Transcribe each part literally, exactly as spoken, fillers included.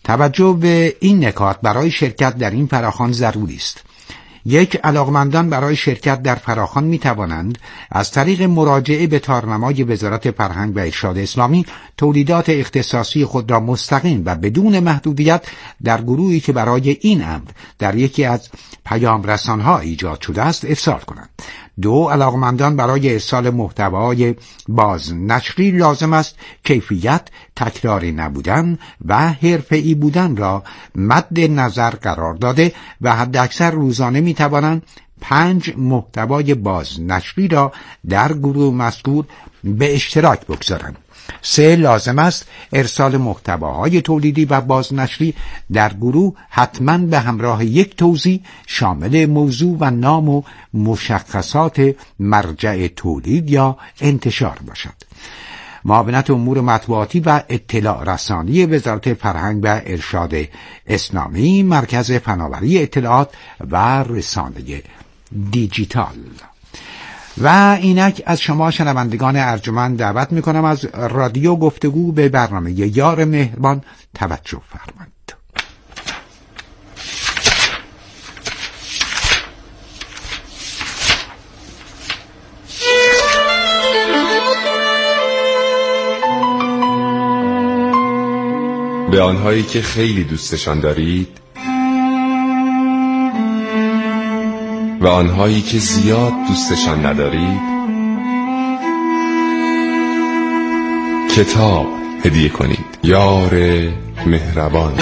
توجه به این نکات برای شرکت در این فراخوان ضروری است. یک، علاقمندان برای شرکت در فراخوان می توانند از طریق مراجعه به تارنمای وزارت فرهنگ و ارشاد اسلامی تولیدات اختصاصی خود را مستقیم و بدون محدودیت در گروهی که برای این امر در یکی از پیام رسان‌ها ایجاد شده است ارسال کنند. دو، علاقمندان برای ارسال محتوای بازنشری لازم است کیفیت، تکراری نبودن و حرفه‌ای بودن را مد نظر قرار داده و حداکثر روزانه می توانند پنج محتوای بازنشری را در گروه مذکور به اشتراک بگذارند. سه، لازم است ارسال محتواهای تولیدی و بازنشری در گروه حتماً به همراه یک توضیح شامل موضوع و نام و مشخصات مرجع تولید یا انتشار باشد. معاونت امور مطبوعاتی و اطلاع رسانی وزارت فرهنگ و ارشاد اسلامی، مرکز فناوری اطلاعات و رسانه دیجیتال. و اینک از شما شنوندگان ارجمند دعوت میکنم از رادیو گفتگو به برنامه یار مهربان توجه فرمایید. به آنهایی که خیلی دوستشان دارید و آنهایی که زیاد دوستشان ندارید کتاب هدیه کنید. یار مهربان.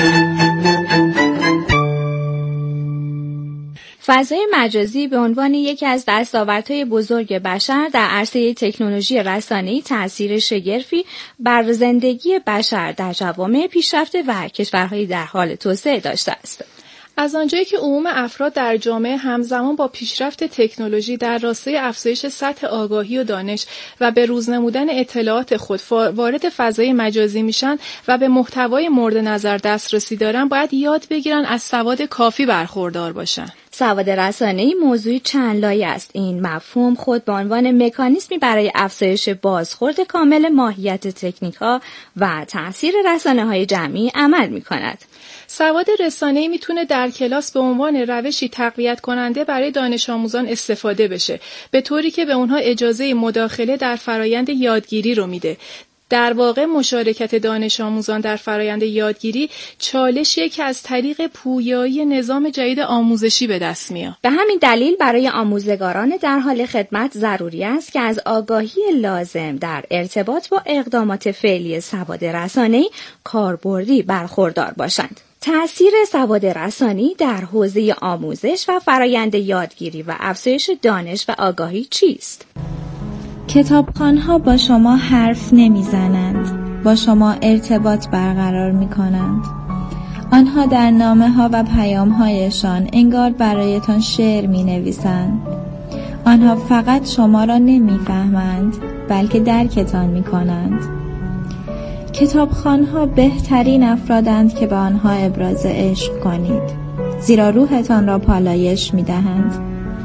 فضای مجازی به عنوان یکی از دستاوردهای بزرگ بشر در عرصه تکنولوژی رسانه‌ای تأثیر شگرفی بر زندگی بشر در جوامع پیشرفته و کشورهای در حال توسعه داشته است. از آنجایی که عموم افراد در جامعه همزمان با پیشرفت تکنولوژی در راستای افزایش سطح آگاهی و دانش و به روز نمودن اطلاعات خود وارد فضای مجازی میشن و به محتوای مورد نظر دسترسی دارن، باید یاد بگیرن از سواد کافی برخوردار باشن. سواد رسانه‌ای موضوعی چند لایه است. این مفهوم خود به عنوان مکانیزمی برای افزایش بازخورد کامل ماهیت تکنیک‌ها و تأثیر رسانه‌های جمعی عمل می‌کند. سواد رسانه‌ای میتونه در کلاس به عنوان روشی تقویت کننده برای دانش آموزان استفاده بشه، به طوری که به اونها اجازه مداخله در فرایند یادگیری رو میده. در واقع مشارکت دانش آموزان در فرایند یادگیری چالشیه که از طریق پویایی نظام جدید آموزشی به دست میاد. به همین دلیل برای آموزگاران در حال خدمت ضروری است که از آگاهی لازم در ارتباط با اقدامات فعلی سواد رسانه‌ای کاربردی برخوردار باشند. تأثیر سواد رسانی در حوزه آموزش و فرایند یادگیری و افزایش دانش و آگاهی چیست؟ کتابخوان‌ها با شما حرف نمی‌زنند، با شما ارتباط برقرار می‌کنند. آنها در نامه‌ها و پیام‌هایشان انگار برایتان شعر می‌نویسند. آنها فقط شما را نمی‌فهمند، بلکه درکتان می‌کنند. کتابخوان‌ها بهترین افرادند که به آنها ابراز عشق کنید، زیرا روحتان را پالایش می‌دهند.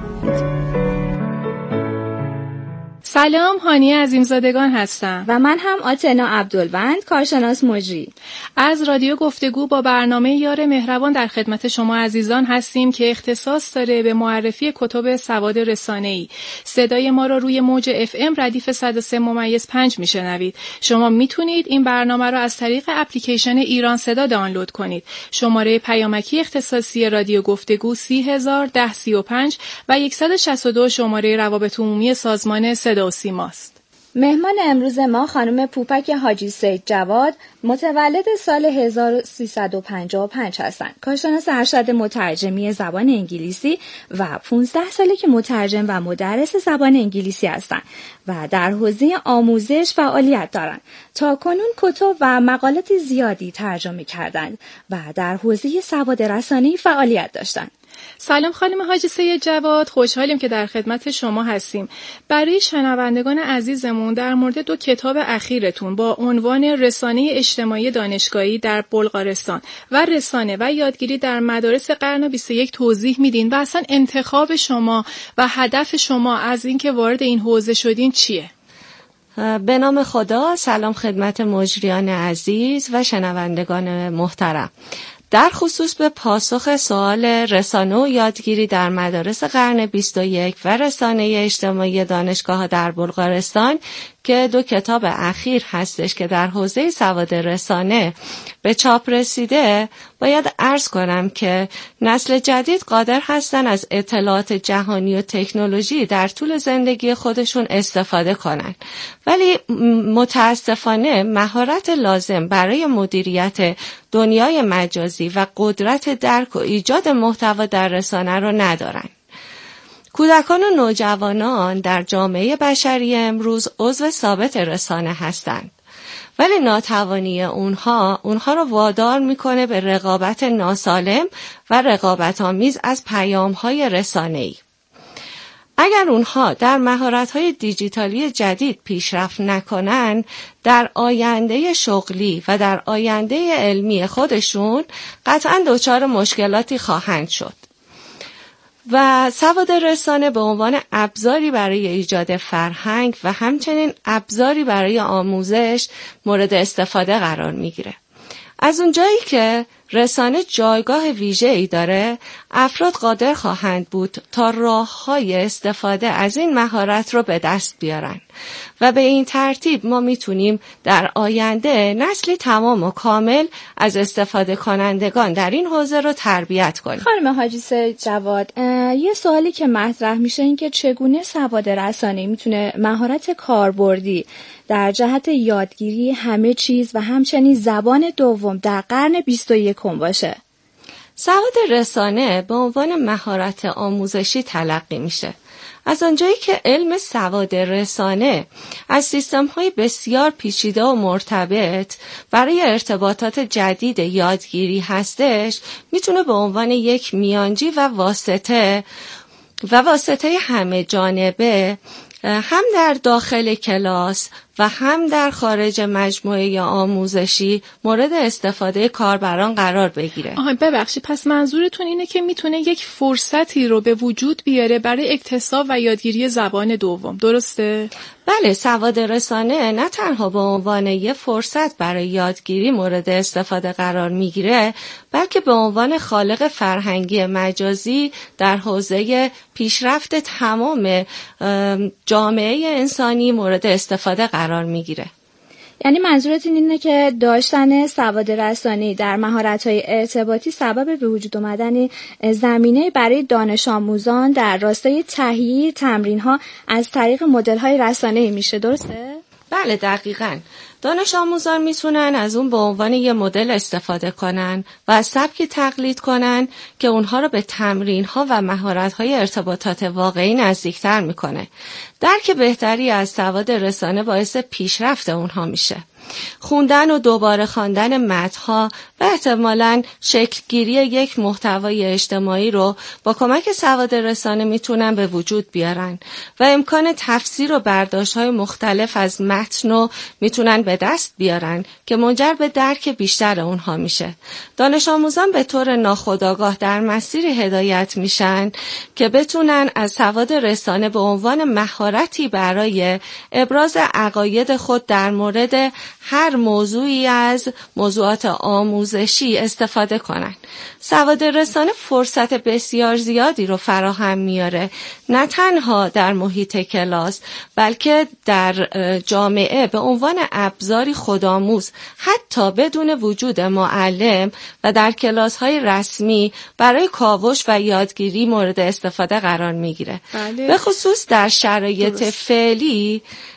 سلام، هانیه عظیمزادگان هستم و من هم آتنا عبدالوند، کارشناس مجری. از رادیو گفتگو با برنامه یار مهربان در خدمت شما عزیزان هستیم که اختصاص داره به معرفی کتب سواد رسانه‌ای. صدای ما را روی موج اف ام ردیف صد و سه ممیز پنج میشنوید. شما میتونید این برنامه را از طریق اپلیکیشن ایران صدا دانلود کنید. شماره پیامکی اختصاصی رادیو گفتگو سی هزار ده سی و پنج و صد و شصت و دو شماره روابط عمومی سازمان صدا و سیماست. مهمان امروز ما خانم پوپک حاجی سید جواد، متولد سال هزار و سیصد و پنجاه و پنج هستند. کارشناس ارشد مترجمی زبان انگلیسی و پانزده ساله که مترجم و مدرس زبان انگلیسی هستند و در حوزه آموزش فعالیت دارند. تا کنون کتب و مقالات زیادی ترجمه کردند و در حوزه سواد رسانه‌ای فعالیت داشتند. سلام خانم حاجی سید جواد، خوشحالیم که در خدمت شما هستیم. برای شنوندگان عزیزمون در مورد دو کتاب اخیرتون با عنوان رسانه اجتماعی دانشگاهی در بلغارستان و رسانه و یادگیری در مدارس قرن بیست و یک توضیح میدین و اصلا انتخاب شما و هدف شما از اینکه وارد این حوزه شدین چیه؟ به نام خدا. سلام خدمت مجریان عزیز و شنوندگان محترم. در خصوص به پاسخ سوال رسانه و یادگیری در مدارس قرن بیست و یک و رسانه اجتماعی دانشگاه در بلغارستان که دو کتاب اخیر هستش که در حوزه سواد رسانه به چاپ رسیده، باید عرض کنم که نسل جدید قادر هستن از اطلاعات جهانی و تکنولوژی در طول زندگی خودشون استفاده کنن، ولی متاسفانه مهارت لازم برای مدیریت دنیای مجازی و قدرت درک و ایجاد محتوا در رسانه رو ندارن. کودکان و نوجوانان در جامعه بشری امروز عضو ثابت رسانه هستند، ولی ناتوانی اونها اونها رو وادار میکنه به رقابت ناسالم و رقابت‌آمیز از پیام‌های رسانه‌ای. اگر اونها در مهارت‌های دیجیتالی جدید پیشرفت نکنن، در آینده شغلی و در آینده علمی خودشون قطعاً دچار مشکلاتی خواهند شد. و سواد رسانه به عنوان ابزاری برای ایجاد فرهنگ و همچنین ابزاری برای آموزش مورد استفاده قرار میگیره. از اونجایی که رسانه جایگاه ویژه‌ای داره، افراد قادر خواهند بود تا راه‌های استفاده از این مهارت رو به دست بیارن و به این ترتیب ما میتونیم در آینده نسلی تمام و کامل از استفاده کنندگان در این حوزه رو تربیت کنیم. خانم حاجی سید جواد، یه سوالی که مطرح میشه این که چگونه سواد رسانه‌ای میتونه مهارت کاربردی در جهت یادگیری همه چیز و همچنین زبان دوم در قرن بیست و یکم باشه؟ سواد رسانه به عنوان مهارت آموزشی تلقی میشه. از آنجایی که علم سواد رسانه از سیستم‌های بسیار پیچیده و مرتبط برای ارتباطات جدید یادگیری هستش، میتونه به عنوان یک میانجی و واسطه و واسطه همه جانبه هم در داخل کلاس و هم در خارج مجموعه آموزشی مورد استفاده کاربران قرار بگیره. آها ببخشید، پس منظورتون اینه که میتونه یک فرصتی رو به وجود بیاره برای اکتساب و یادگیری زبان دوم، درسته؟ بله، سواد رسانه نه تنها به عنوان یک فرصت برای یادگیری مورد استفاده قرار میگیره، بلکه به عنوان خالق فرهنگی مجازی در حوزه پیشرفت تمام جامعه انسانی مورد استفاده قرار میگیره. یعنی منظورتون اینه که داشتن سواد رسانه‌ای در مهارت‌های ارتباطی سبب به وجود آمدن زمینه برای دانش آموزان در راستای تهیه تمرین‌ها از طریق مدل‌های رسانه‌ای میشه، درسته؟ بله دقیقاً. دانش آموزان میتونن از اون به عنوان یه مدل استفاده کنن و از سبکی تقلید کنن که اونها رو به تمرین‌ها و مهارت‌های ارتباطات واقعی نزدیکتر میکنه. درک بهتری از سواد رسانه باعث پیشرفت اونها میشه. خوندن و دوباره خواندن متن‌ها و احتمالاً شکلگیری یک محتوای اجتماعی رو با کمک سواد رسانه میتونن به وجود بیارن و امکان تفسیر و برداشت‌های مختلف از متن رو میتونن به دست بیارن که منجر به درک بیشتر اونها میشه. دانش آموزان به طور ناخودآگاه در مسیری هدایت میشن که بتونن از سواد رسانه به عنوان مهارتی برای ابراز عقاید خود در مورد هر موضوعی از موضوعات آموزشی استفاده کنن. سواد رسانه فرصت بسیار زیادی رو فراهم میاره، نه تنها در محیط کلاس بلکه در جامعه به عنوان ابزاری خودآموز، حتی بدون وجود معلم و در کلاس‌های رسمی برای کاوش و یادگیری مورد استفاده قرار میگیره. بله. به خصوص در شرایط درست. فعلی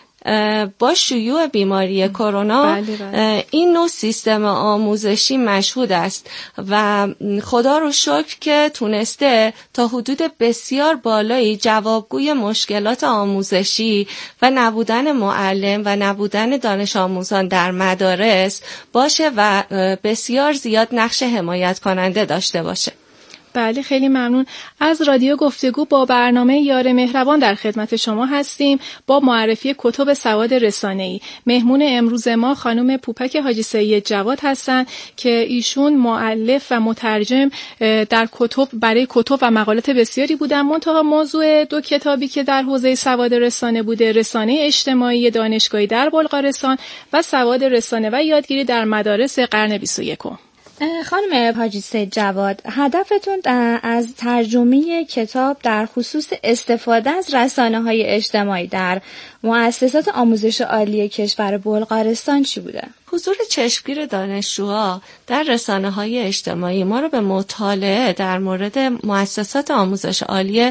با شیوع بیماری کرونا بله بله. این نوع سیستم آموزشی مشهود است و خدا رو شکر که تونسته تا حدود بسیار بالایی جوابگوی مشکلات آموزشی و نبودن معلم و نبودن دانش آموزان در مدارس باشه و بسیار زیاد نقش حمایت کننده داشته باشه. بله خیلی ممنون. از رادیو گفتگو با برنامه یار مهربان در خدمت شما هستیم با معرفی کتب سواد رسانه‌ای. مهمون امروز ما خانم پوپک حاجی سید جواد هستند که ایشون مؤلف و مترجم در کتب برای کتب و مقالات بسیاری بودن. منتها موضوع دو کتابی که در حوزه سواد رسانه بوده، رسانه اجتماعی دانشگاهی در بلغارستان و سواد رسانه و یادگیری در مدارس قرن بیست و یکم. خانم حاجی سید جواد، هدفتون از ترجمه کتاب در خصوص استفاده از رسانه‌های اجتماعی در مؤسسات آموزش عالی کشور بلغارستان چی بوده؟ حضور چشمگیر دانشجوها در رسانه‌های اجتماعی ما رو به مطالعه در مورد مؤسسات آموزش عالی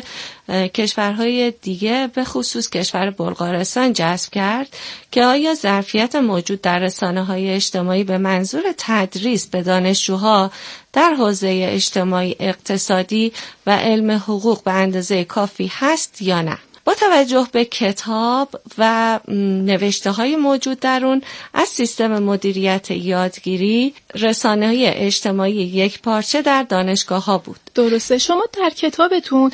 کشورهای دیگه به خصوص کشور بلغارستان جذب کرد که آیا ظرفیت موجود در رسانه‌های اجتماعی به منظور تدریس به دانشجوها در حوزه اجتماعی، اقتصادی و علم حقوق به اندازه کافی هست یا نه. با توجه به کتاب و نوشته‌های موجود در اون از سیستم مدیریت یادگیری، رسانه‌های اجتماعی یک پارچه در دانشگاه‌ها بود. درسته. شما در کتابتون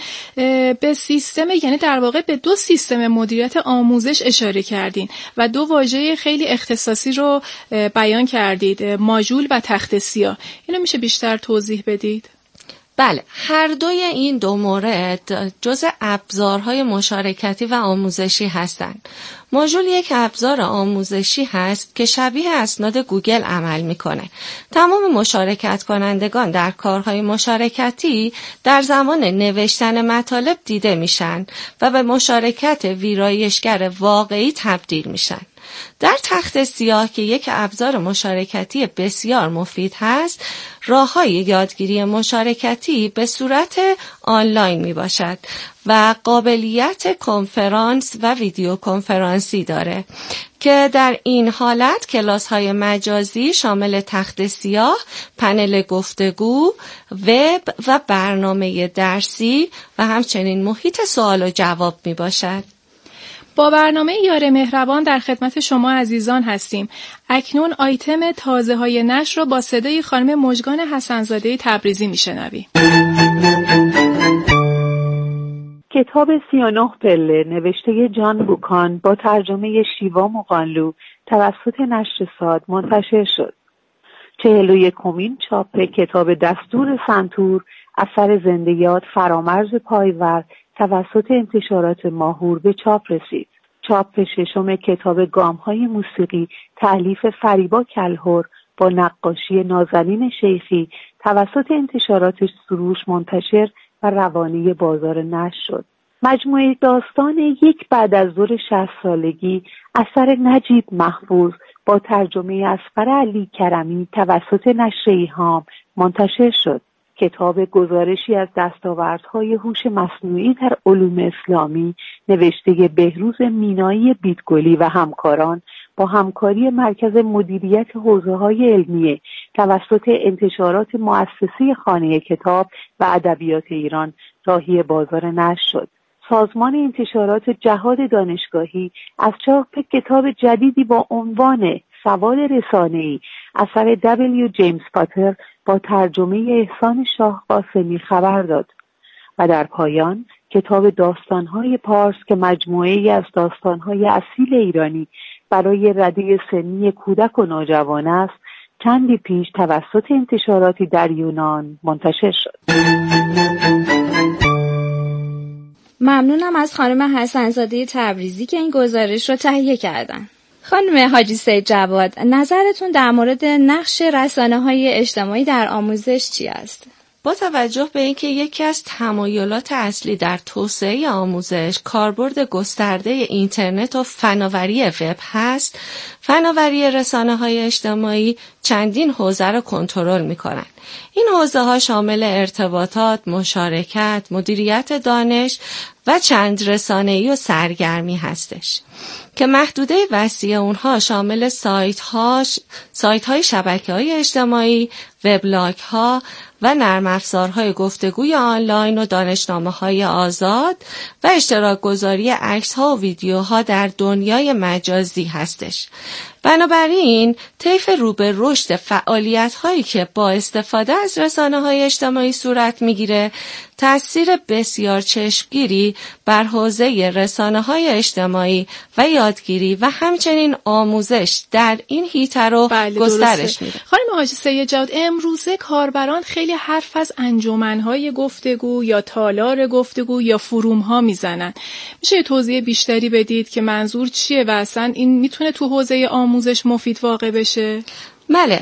به سیستم، یعنی در واقع به دو سیستم مدیریت آموزش اشاره کردین و دو واژه خیلی اختصاصی رو بیان کردید، ماژول و تخت سیاه. اینو میشه بیشتر توضیح بدید؟ بله، هر دوی این دو مورد جزء ابزارهای مشارکتی و آموزشی هستند. ماژول یک ابزار آموزشی هست که شبیه اسناد گوگل عمل میکنه. تمام مشارکت کنندگان در کارهای مشارکتی در زمان نوشتن مطالب دیده میشن و به مشارکت ویرایشگر واقعی تبدیل میشن. در تخت سیاه که یک ابزار مشارکتی بسیار مفید هست، راه‌های یادگیری مشارکتی به صورت آنلاین می باشد و قابلیت کنفرانس و ویدیو کنفرانسی داره که در این حالت کلاس‌های مجازی شامل تخت سیاه، پنل گفتگو، وب و برنامه درسی و همچنین محیط سوال و جواب می باشد. با برنامه یار مهربان در خدمت شما عزیزان هستیم. اکنون آیتم تازه های نشر رو با صدای خانم مژگان حسن‌زاده تبریزی میشنویم. کتاب سی و نه پله نوشته جان بوکان با ترجمه شیوا مقانلو توسط نشر صاد منتشر شد. چهل و یکمین چاپ کتاب دستور سنتور اثر زنده یاد فرامرز پایور توسط انتشارات ماهور به چاپ رسید. چاپ ششم کتاب گام‌های موسیقی تألیف فریبا کلهر با نقاشی نازنین شیخی توسط انتشارات سروش منتشر و روانه بازار نشر شد. مجموعه داستان یک بعد از ظهر شصت سالگی اثر نجیب محفوظ با ترجمه اصغر علی کرمی توسط نشر ایهام منتشر شد. کتاب گزارشی از دستاوردهای هوش مصنوعی در علوم اسلامی نوشته بهروز مینایی بیتگلی و همکاران با همکاری مرکز مدیریت حوزه‌های علمیه توسط انتشارات مؤسسه خانه کتاب و ادبیات ایران راهی بازار نشر شد. سازمان انتشارات جهاد دانشگاهی از چاپ کتاب جدیدی با عنوان سواد رسانه‌ای اثر دبلیو جیمز پاتر با ترجمه احسان شاه قاسمی خبر داد و در پایان کتاب داستان‌های پارس که مجموعه‌ای از داستان‌های اصیل ایرانی برای رده سنی کودک و نوجوان است چندی پیش توسط انتشاراتی در یونان منتشر شد. ممنونم از خانم حسن‌زاده تبریزی که این گزارش رو تهیه کردن. خانم حاجی سید جواد، نظرتون در مورد نقش رسانه‌های اجتماعی در آموزش چی است؟ با توجه به اینکه یکی از تمایلات اصلی در توسعه آموزش کاربرد گسترده اینترنت و فناوری وب هست، فناوری رسانه‌های اجتماعی چندین حوزه را کنترل می‌کنند. این حوزه‌ها شامل ارتباطات، مشارکت، مدیریت دانش و چند رسانه‌ای و سرگرمی هستش که محدوده وسیع اونها شامل سایت‌ها، سایت‌های شبکه‌های اجتماعی، وبلاگ‌ها و نرم افزارهای گفتگوی آنلاین و دانشنامه‌های آزاد و اشتراک گذاری عکس‌ها و ویدیوها در دنیای مجازی هستش. بنابراین طیف رو به رشد فعالیت‌هایی که با استفاده از رسانه‌های اجتماعی صورت می‌گیره تأثیر بسیار چشمگیری بر حوزه رسانه‌های اجتماعی و یادگیری و همچنین آموزش در این حیطه رو بله گسترش میده. خانم حاجی سید جواد، امروزه کاربران خیلی حرف از انجمن‌های گفتگو یا تالار گفتگو یا فروم‌ها میزنن. میشه توضیح بیشتری بدید که منظور چیه و اصلا این میتونه تو حوزه آموزش مفید واقع بشه؟ بله،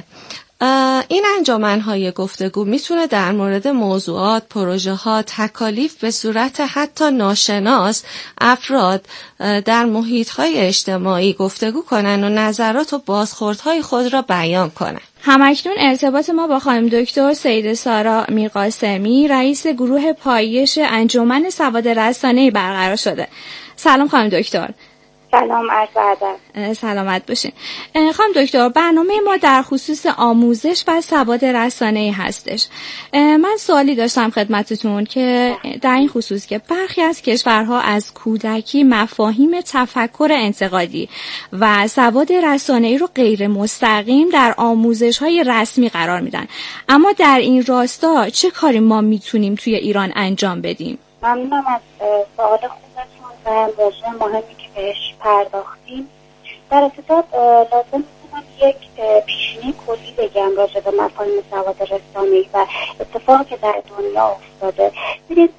این انجمن‌های گفتگو میتونه در مورد موضوعات، پروژه‌ها، تکالیف به صورت حتی ناشناس افراد در محیط‌های اجتماعی گفتگو کنن و نظرات و بازخوردهای خود را بیان کنن. همکنون ارتباط ما با خانم دکتر سیده سارا میرقاسمی، رئیس گروه پایش انجمن سواد رسانه‌ای برقرار شده. سلام خانم دکتر. سلام، عرض ادب. سلامت باشین. خانم دکتر، برنامه ما در خصوص آموزش و سواد رسانه‌ای هستش. من سوالی داشتم خدمتتون که در این خصوص که برخی از کشورها از کودکی مفاهیم تفکر انتقادی و سواد رسانه‌ای رو غیر مستقیم در آموزش‌های رسمی قرار میدن، اما در این راستا چه کاری ما میتونیم توی ایران انجام بدیم؟ ممنونم از سوال خوبتون و موضوع مهمی که بهش پرداختیم. در ابتدا لازم می‌دونم یک پیشینه کلی بگم راجع به مفاهیم سواد رسانه‌ای و اتفاقی که در دنیا افتاده. ببینید،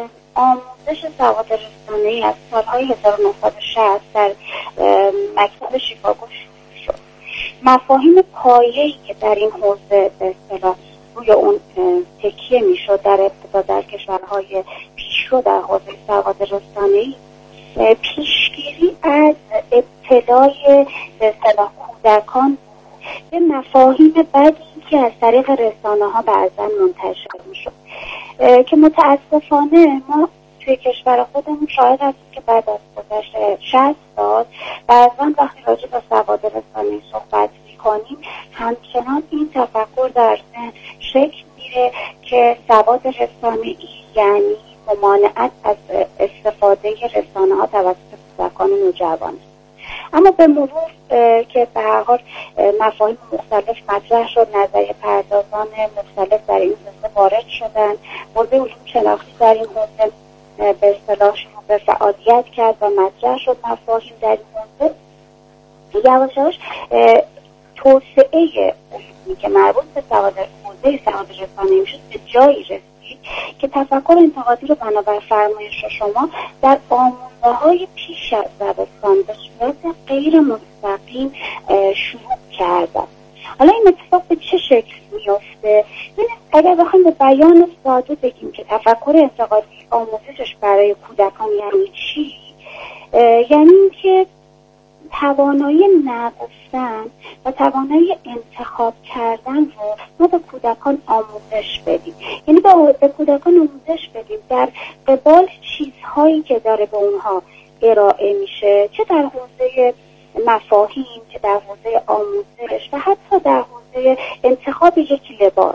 آموزش سواد رسانه‌ای از سال‌های هزار و نهصد و شصت در مکتب شیکاگو شروع شد. مفاهیم پایه‌ای که در این حوزه به اصطلاح روی اون تکیه میشد در ابتدا در کشورهای پیشرو در حوزه سواد رسانه‌ای، پیشگیری از ابتلای به اصطلاح کودکان به مفاهیم بدی که از طریق رسانه‌ها بعضا منتشر میشد که متاسفانه ما توی کشور خودمون شاهد هستیم که بعد از گذشت شصت سال بعضا وقتی راجع به سواد رسانه‌ای صحبت می‌کنیم همچنان این تفکر در ذهن شکل میره که سواد رسانه‌ای یعنی ممانعت از استفاده رسانه‌ها توسط کودکان نوجوان. اما به مرور که به هر حال مفاهیم مختلف مطرح شد، نظریه پردازان مختلف در این حوزه وارد شدن، حوزه علوم شناختی در این حوزه به اصطلاح شروع به فعالیت کرد و مطرح شد مفاهیم در این حوزه، یواش یواش توسعه علومی که مربوط به سواد حوزه سواد رسانه‌ای میشد به جایی رسید که تفکر انتقادی رو بنابر فرمایش شما در آموزه‌های پیش از دبستان به صورت غیر مستقیم شروع کردن. حالا این اتفاق به چه شکل میفته؟ اگر بخوایم به بیان ساده بگیم که تفکر انتقادی آموزشش برای کودکان یعنی چی؟ یعنی اینکه توانایی نگفتن و توانایی انتخاب کردن رو ما به کودکان آموزش بدیم. یعنی به کودکان آموزش بدیم در قبال چیزهایی که داره به اونها ارائه میشه، چه در حوزه مفاهیم، چه در حوزه آموزش و حتی در حوزه انتخاب یک لباس،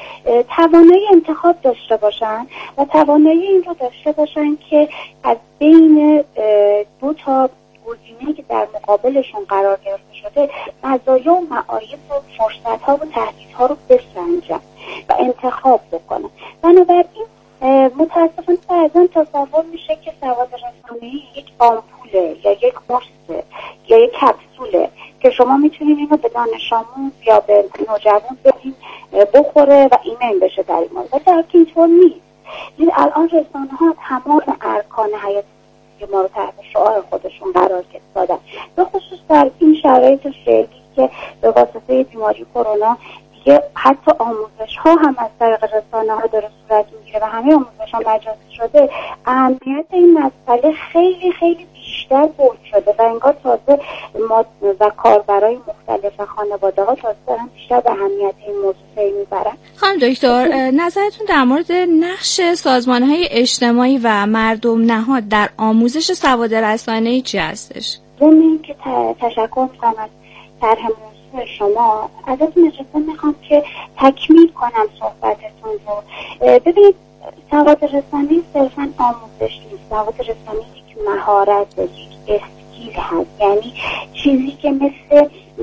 توانایی انتخاب داشته باشن و توانایی این رو داشته باشن که از بین دو تا گزینه‌ای که در مقابلشون قرار گرفته شده مزایا و معایب و فرصت‌ها و تهدیدها رو بسنجن و انتخاب بکنن. بنابراین متاسفانه بعضا تصور میشه که سواد رسانه‌ای یک آمپوله یا یک قرصه یا یک کپسوله که شما میتونید اینو به دانش آموز یا به نوجوان بدین بخوره و ایمن بشه در این مورد، ولی اینطور نیست. این الان رسانه‌ها تمام ارکان حیاتی که ما رو تحت شعار خودشون قرار دادن، به خصوص در این شرایط فعلی که به واسطه بیماری کرونا دیگه حتی آموزش ها هم از طریق رسانه ها داره صورت میگیره و همه آموزش ها مجازی شده، اهمیت این مسئله خیلی خیلی بیشتر بود شده و انگار تازه ما و کاربرای مختلف و خانواده ها تازه دارن بیشتر به اهمیت این موضوع پی میبرن. خانم دکتر، نظرتون در مورد نقش سازمان‌های اجتماعی و مردم نهاد در آموزش سواد رسانه‌ای چی هستش؟ ضمن که تشکر می‌کنم از طرح موضوع شما، ازتون اجازه میخوام که تکمیل کنم صحبتتون رو. ببینید، سواد رسانه‌ای صرفاً آموزش نیست. سواد رسانه‌ای یک مهارت، یک اسکیل هست، یعنی چیزی که مثل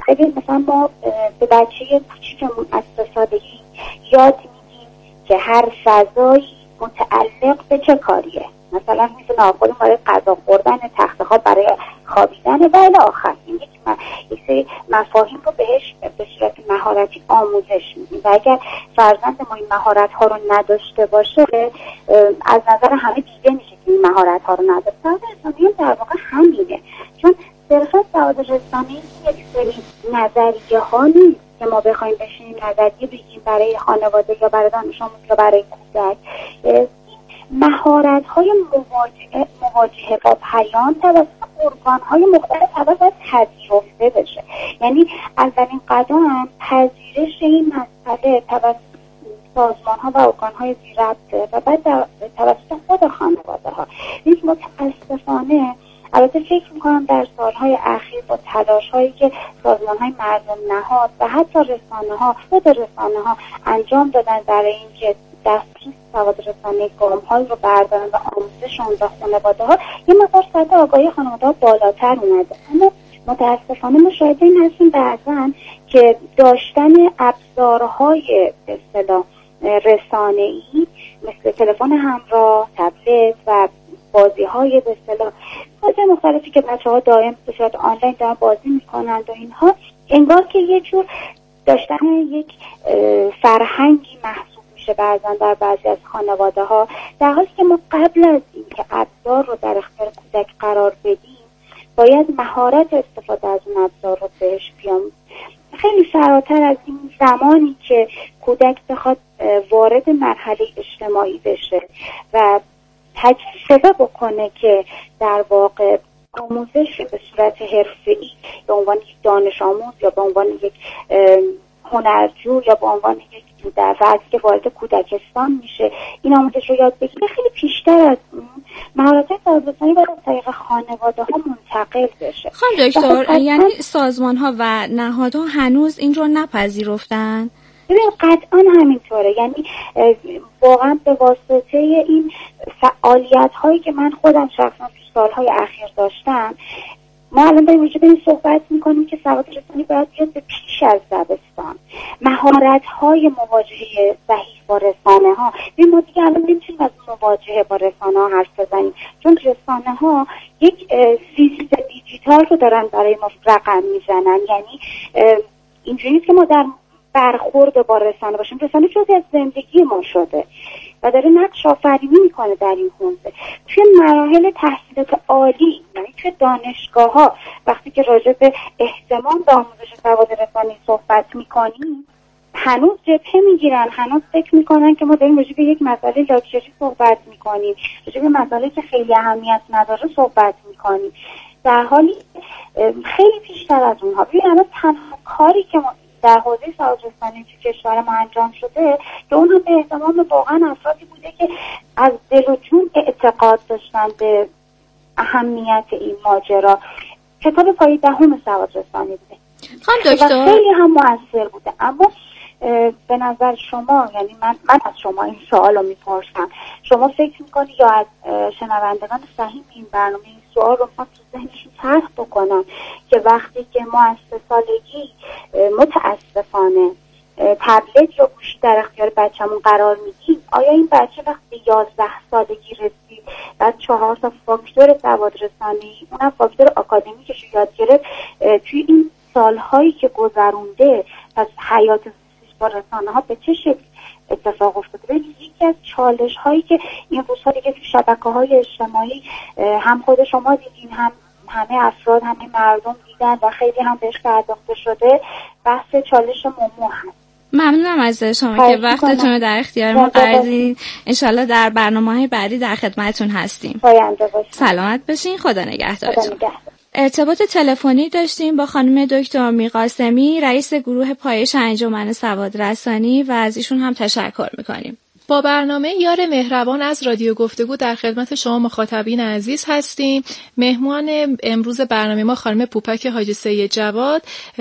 یاد میدیم که هر فضایی متعلق به چه کاریه. مثلا میتونه آخرین برای غذا خوردن، تخت خواب برای خوابیدن و الی آخر. این یک یک سری مفاهیم رو بهش به صورت مهارتی آموزش میدیم و اگر فرزند ما این مهارت ها رو نداشته باشه از نظر همه دیده میشه که این مهارت ها رو نداشته. سواد رسانه‌ای هم در واقع همینه، چون صرفا سواد رسانه‌ای یک سری نظریه ها نیست که ما بخوایم بشینیم نظریه بگیم برای خانواده یا برای دانش آموز یا برای کودک. مهارت های مواجهه مواجهه با پیام توسط ارگان های مختلف اول باید پذیرفته بشه. یعنی اولین قدم پذیرش این مسئله توسط سازمان ها و ارگان های زیرربطه و بعد توسط خود خانواده ها. این متاسفانه البته فکر میکنم در سالهای اخیر با تلاش هایی که سازمان های مردم نهاد و حتی رسانه ها خود رسانه ها انجام دادن برای اینکه دسترس سواد رسانه‌ای گام‌هایی رو بردارن و آموزششون به خانواده ها یه مقدار سطح آگاهی خانواده ها بالاتر اومده. اما متاسفانه ما شاهد این هستیم بعضاً که داشتن ابزارهای به اصطلاح رسانه‌ای مثل تلفن همراه، تبلت و بازی‌های به اصطلاح بازی مختلفی که بچه‌ها دائم به صورت آنلاین دارن بازی می‌کنند و اینها انگار که یه جور داشتن یک فرهنگی محسوب میشه بعضا در بعضی از خانواده ها، در حالی که ما قبل از اینکه ابزار رو در اختیار کودک قرار بدیم باید مهارت استفاده از اون ابزار رو بهش بیاموزیم. خیلی فراتر از این زمانی که کودک بخواد وارد مرحله اجتماعی بشه و تجربه بکنه که در واقع آموزش به صورت حرفه‌ای به عنوان یک دانش آموز یا به عنوان یک هنرجو یا به عنوان یک در وقتی که وارد کودکستان میشه این آموزش رو یاد بگیره، خیلی پیشتر از اون مهارت‌های سازماندهی باید از طریق خانواده ها منتقل بشه. خانم دکتر، یعنی سازمان ها و نهادها هنوز این رو نپذیرفتن؟ ببین قطعا همینطوره. یعنی واقعا به واسطه این فعالیت هایی که من خودم شخصا تو سالهای اخیر داشتم، ما الان داریم راجع به این صحبت میکنیم که سواد رسانی باید بیاد به پیش از دبستان. مهارت های مواجهه صحیح با رسانه ها، ببین ما دیگه الان نمیتونیم از مواجهه با رسانه ها حرف بزنیم، چون رسانه ها یک سیستم دیجیتال رو دارن برای ما رقم میزنن. یعنی اینجوری نیست که ما در برخورد با رسانه باشیم، رسانه جزئی از زندگی ما شده و داره نقش آفرینی میکنه در این حوزه. توی مراحل تحصیلات عالی، یعنی توی دانشگاه ها وقتی که راجع به اهتمام به آموزش سواد رسانه‌ای صحبت میکنیم هنوز جبهه میگیرن، هنوز فکر میکنن که ما داریم راجع به یک مسئله لاکچری صحبت میکنیم، راجع به مسئله که خیلی اهمیت نداره صحبت میکنیم، در حالی خیلی بیشتر از اونها. ببین الان تنها کاری که ما در حوزه سواد رسانه‌ای تو کشور ما انجام شده که اون هم به احتمام واقعا افرادی بوده که از دل و جون اعتقاد داشتن به اهمیت این ماجرا، کتاب پای دهم سواد رسانه‌ای بوده. خانم دکتر، خیلی هم موثر بوده. اما به نظر شما، یعنی من من از شما این سوال رو میپرسم، شما فکر میکنی یا از شنوندگان صحیح این برنامه این سوال رو ما تو ذهنشون طرح بکنن که وقتی که ما از سه سالگی متاسفانه تبلت یا گوشی در اختیار بچه‌مون قرار میدیم، آیا این بچه وقتی یازده سالگی رسید بعد چهار تا فاکتور سواد رسانه‌ای، اونم فاکتور آکادمیکش رو یاد گرفت، توی این سالهایی که گذرونده از حیات با رسانه ها به چه شکل اتفاق افتاده؟ یکی از چالش هایی که این روزها دیگه تو شبکه های اجتماعی هم خود شما دیدین، هم همه افراد، همه مردم دیدن و خیلی هم بهش پرداخته شده، بحث چالش مومو هست. ممنونم از شما که وقتتون رو در اختیار ما قرار دادین. انشالله در برنامه‌های بعدی در خدمتتون هستیم. پاینده باشین. سلامت بشین. خدا نگهدارتون. خدا نگهدار. ارتباط تلفنی داشتیم با خانم دکتر میرقاسمی، رئیس گروه پایش انجمن سواد رسانی، و از ایشون هم تشکر میکنیم. با برنامه یار مهربان از رادیو گفتگو در خدمت شما مخاطبین عزیز هستیم. مهمان امروز برنامه ما خانم پوپک حاجی سید جواد،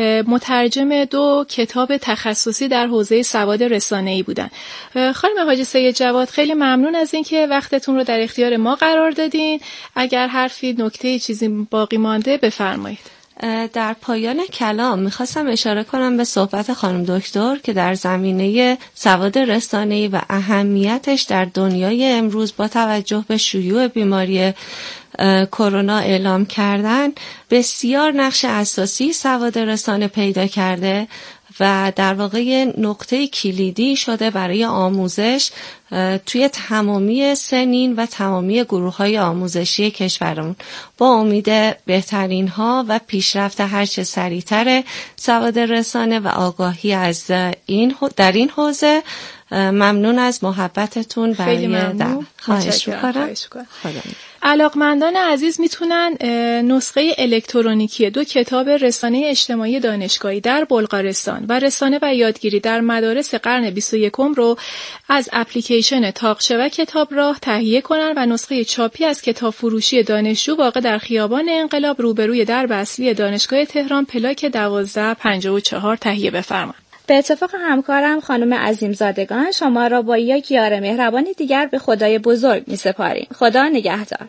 مترجم دو کتاب تخصصی در حوزه سواد رسانه‌ای بودن. خانم حاجی سید جواد، خیلی ممنون از اینکه وقتتون رو در اختیار ما قرار دادین. اگر حرفی، نکته، چیزی باقی مانده بفرمایید. در پایان کلام میخواستم اشاره کنم به صحبت خانم دکتر که در زمینه سواد رسانه‌ای و اهمیتش در دنیای امروز با توجه به شیوع بیماری کرونا اعلام کردن بسیار نقش اساسی سواد رسانه پیدا کرده و در واقع نقطه کلیدی شده برای آموزش توی تمامی سنین و تمامی گروه‌های آموزشی کشورمون. با امید بهترین ها و پیشرفت هرچه سریعتر سواد رسانه و آگاهی از این در این حوزه. ممنون از محبتتون برای دعوت. خواهش می‌کنم. علاقمندان عزیز میتونن نسخه الکترونیکی دو کتاب رسانه اجتماعی دانشگاهی در بلغارستان و رسانه و یادگیری در مدارس قرن بیست و یکم رو از اپلیکیشن طاقچه و کتاب راه تهیه کنن و نسخه چاپی از کتاب فروشی دانشجو واقع در خیابان انقلاب روبروی درب اصلی دانشگاه تهران پلاک دوازده پنجاه و چهار تهیه بفرمایید. به اتفاق همکارم خانم عظیمزادگان شما را با یک یار مهربانی دیگر به خدای بزرگ می سپاریم. خدا نگهدار.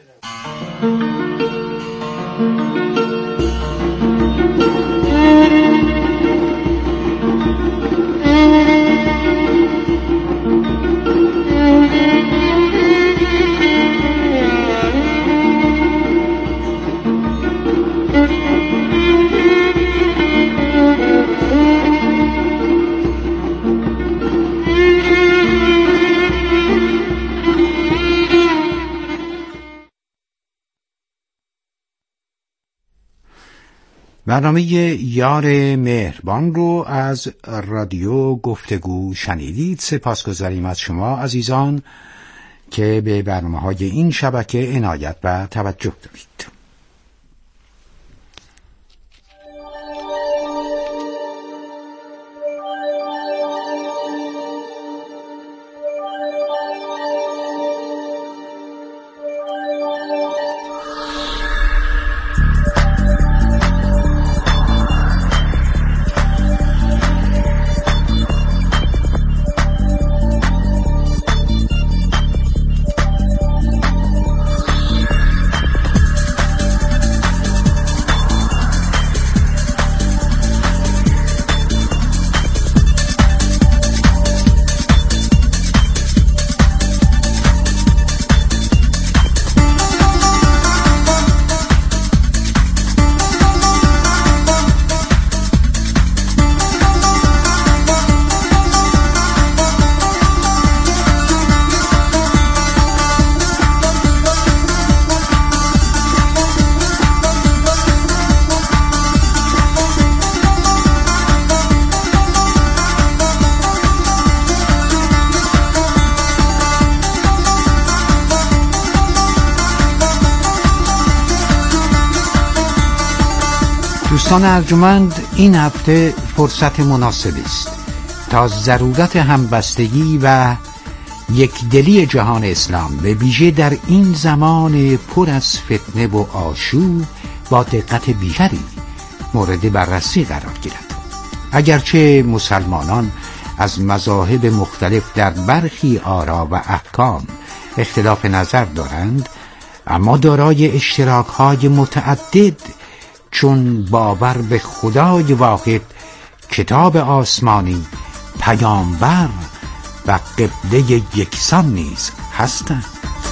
برنامه یار مهربان رو از رادیو گفتگو شنیدید. سپاسگزاریم از شما عزیزان که به برنامه‌های این شبکه عنایت و توجه دارید. دوستان ارجمند، این هفته فرصت مناسبی است تا ضرورت همبستگی و یکدلی جهان اسلام به ویژه در این زمان پر از فتنه و آشوب با دقت بیشتری مورد بررسی قرار گیرد. اگرچه مسلمانان از مذاهب مختلف در برخی آرا و احکام اختلاف نظر دارند، اما دارای اشتراک‌های متعدد چون باور به خدای واحد، کتاب آسمانی، پیامبر و قبله یکسان نیز هستند.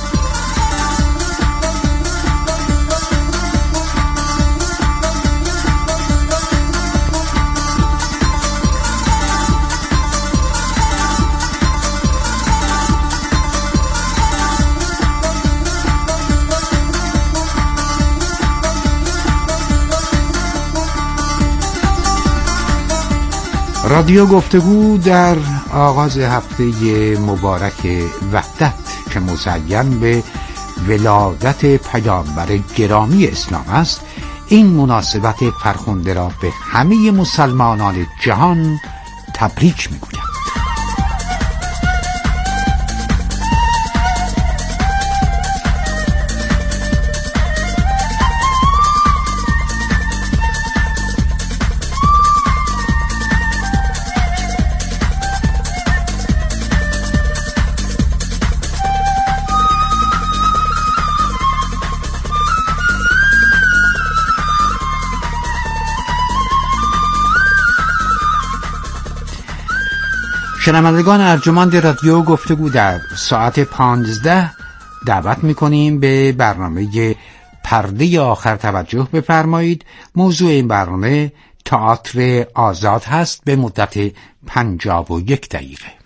رادیو گفتگو در آغاز هفته مبارک وحدت که مزین به ولادت پیامبر گرامی اسلام است، این مناسبت فرخنده را به همه مسلمانان جهان تبریک می‌گوید. شنوندگان ارجمند رادیو گفتگو در ساعت پانزده دعوت می‌کنیم به برنامه پرده آخر توجه بفرمایید. موضوع این برنامه تئاتر آزاد هست به مدت پنجاه و یک دقیقه.